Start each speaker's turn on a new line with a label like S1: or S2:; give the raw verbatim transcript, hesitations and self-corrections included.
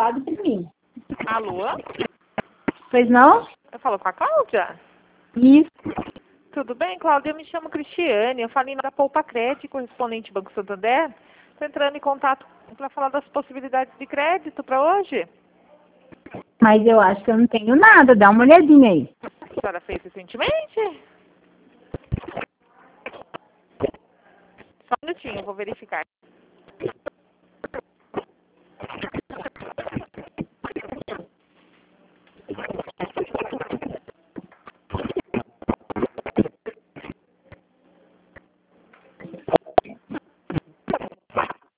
S1: lado de mim.
S2: Alô?
S1: Pois não?
S2: Eu falo com a Cláudia?
S1: Isso.
S2: Tudo bem, Cláudia? Eu me chamo Cristiane. Eu falei da Poupa Crédito, correspondente Banco Santander. Estou entrando em contato para falar das possibilidades de crédito para hoje.
S1: Mas eu acho que eu não tenho nada. Dá uma olhadinha aí.
S2: A senhora fez recentemente? Só um minutinho, eu vou verificar.